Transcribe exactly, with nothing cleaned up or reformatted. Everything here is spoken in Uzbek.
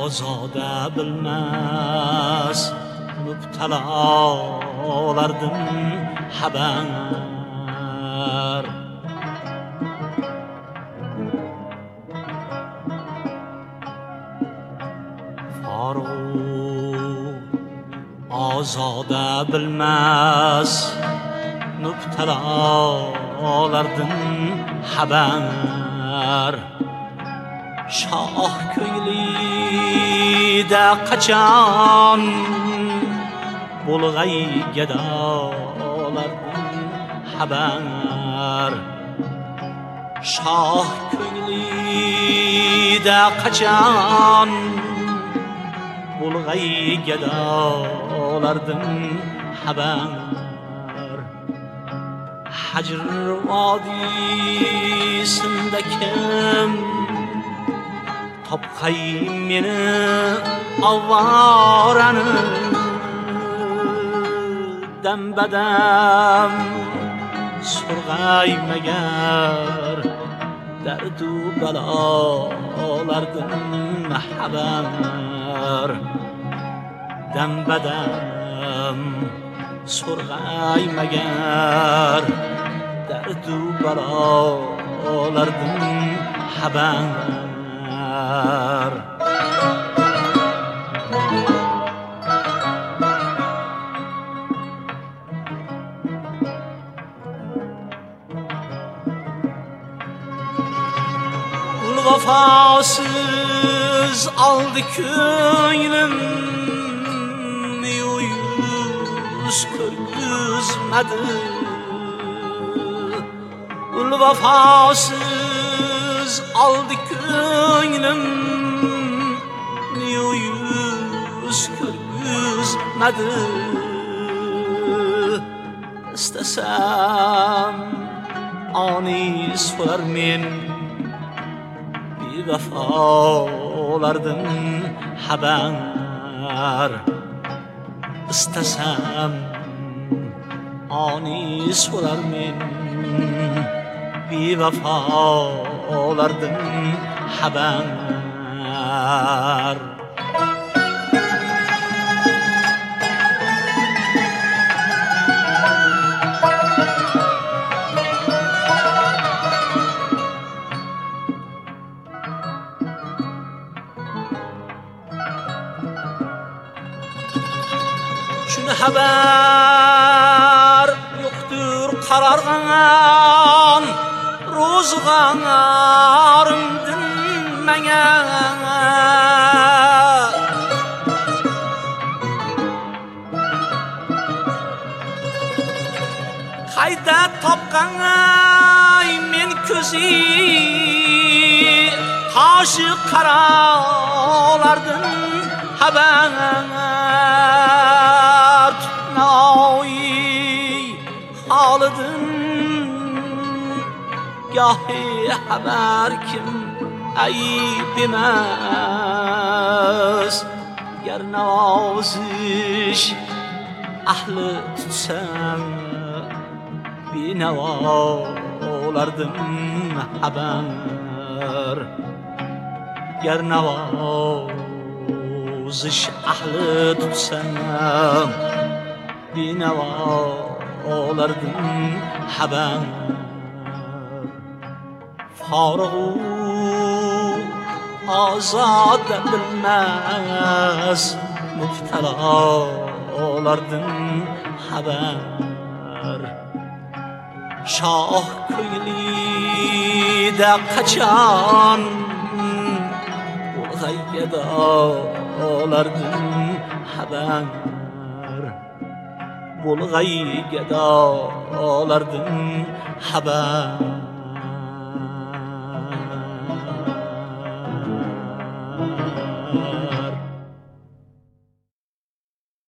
ozoda bilmas müptelalardan haber. Faruk ozoda bilmas müptelalardan haber. Şah ko'nglida qachon bulg'ay gadolardan haber. Şah ko'nglida qachon bulg'ay gadolardan haber. Hajr vodiysinda kim topqay meni avorani dambadam surg'ay magar dardu balolardan haber. Dambadam surg'ay magar dardu balolardan haber. Ul vafasız aldı ko'nglim yuz ko'zmadi. Ul vafasız aldı ko'nglim yuz ko'zmadi. İstesem anis bo'lar men bevafolardan haber. İstesem anis bo'lar men bevafolardan haber. Şunu haber yoktur qarargan ro'zg'orimdan menga. Qayda topgan men ko'zi toshi qaralardan haber. Halıdın gahi haber kim ayıp demez. Ger navazish ahli tutsam binavolardan haber. Ger navazish ahli tutsam binavolardan haber. Faruk ozoda bilmas müptelalardan haber. Şah ko'nglida qachon bulg'ay gadolardan haber. Bulg'ay gadolardan haber. Ah